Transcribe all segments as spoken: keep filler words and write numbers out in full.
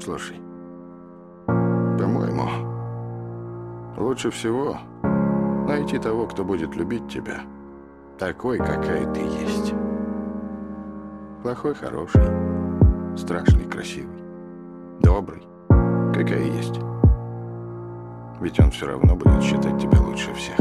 Слушай, по-моему, лучше всего найти того, кто будет любить тебя такой, какая ты есть. Плохой, хороший, страшный, красивый, добрый, какая есть. Ведь он все равно будет считать тебя лучше всех.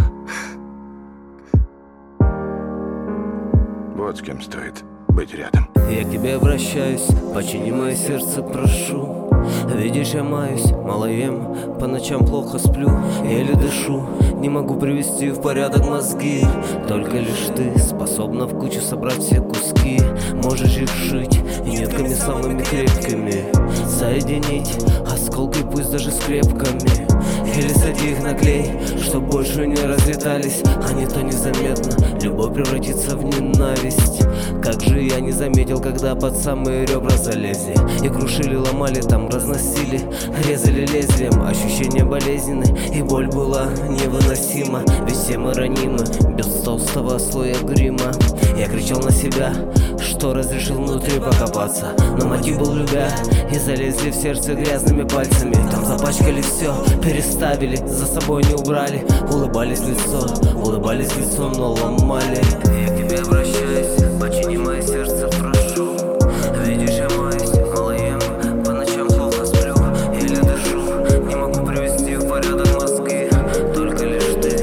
Вот с кем стоит быть рядом. Я к тебе обращаюсь, почини мое сердце, прошу. Видишь, я маюсь, мало ем, по ночам плохо сплю, еле дышу, не могу привести в порядок мозги. Только лишь ты способна в кучу собрать все куски. Можешь их сшить нитками самыми крепкими, соединить осколки, пусть даже скрепками. Или сади их на клей, чтоб больше не разлетались, а не то незаметно любовь превратится в ненависть. Как же я не заметил, когда под самые ребра залезли и крушили, ломали, там разносили, резали лезвием. Ощущение болезненное, и боль была невыносима, ведь все мы ранимы без толстого слоя грима. Я кричал на себя, что разрешил внутри покопаться, но мотив был любя, и залезли в сердце грязными пальцами. Там запачкали все, переставили, за собой не убрали. Улыбались в лицо, улыбались в лицо, но ломали. Я к тебе обращаюсь, почини мое сердце, прошу. Видишь, я маюсь, мало ем, по ночам плохо сплю, еле дышу, не могу привести в порядок мозги. Только лишь ты.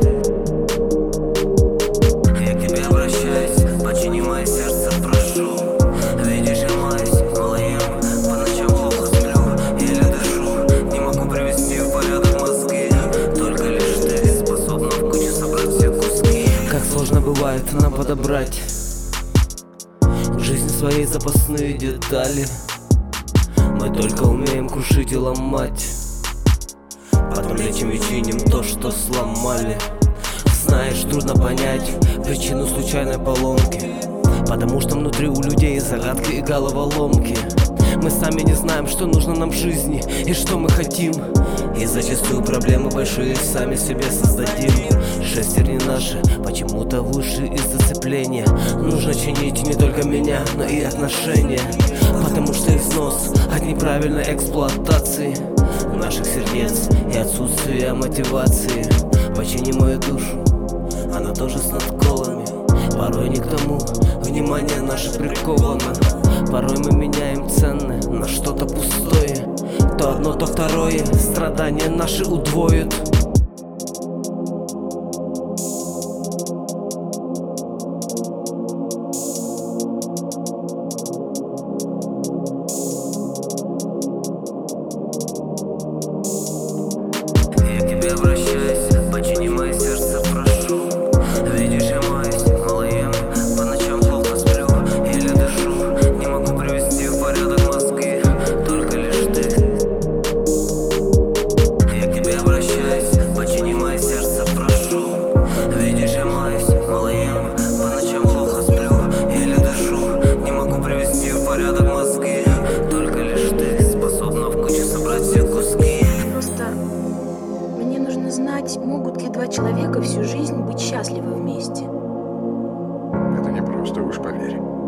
Я к тебе обращаюсь, почини мое сердце, прошу. Видишь, я маюсь, мало ем, по ночам плохо сплю, еле дышу, не могу привести в порядок мозги. Только лишь ты способна в кучу собрать все куски. Как сложно бывает нам подобрать к жизни своей запасные детали. Мы только умеем крушить и ломать, потом лечим и чиним то, что сломали. Знаешь, трудно понять причину случайной поломки, потому что внутри у людей загадки и головоломки. Мы сами не знаем, что нужно нам в жизни и что мы хотим, и зачастую проблемы большие сами себе создадим. Шестерни наши почему-то выше из зацепления. Нужно чинить не только меня, но и отношения, потому что износ от неправильной эксплуатации наших сердец и отсутствия мотивации. Почини мою душу, она тоже с надколами. Порой не к тому внимание наше приковано. Порой мы меняем ценное на что-то пустое. То одно, то второе страдания наши удвоят. Я к тебе обращаюсь, почини мое сердце, прошу. Видишь, я маюсь, мало ем, по ночам плохо сплю, еле дышу, не могу привести в порядок мозги. Только лишь ты. Я к тебе обращаюсь, почини мое сердце, прошу. Видишь, я маюсь, мало ем, по ночам плохо сплю, еле дышу, не могу привести в порядок мозги. Только лишь ты способна в кучу собрать все куски. Просто мне нужно знать, могут ли два человека всю жизнь быть счастливы вместе. Это не просто, уж поверь.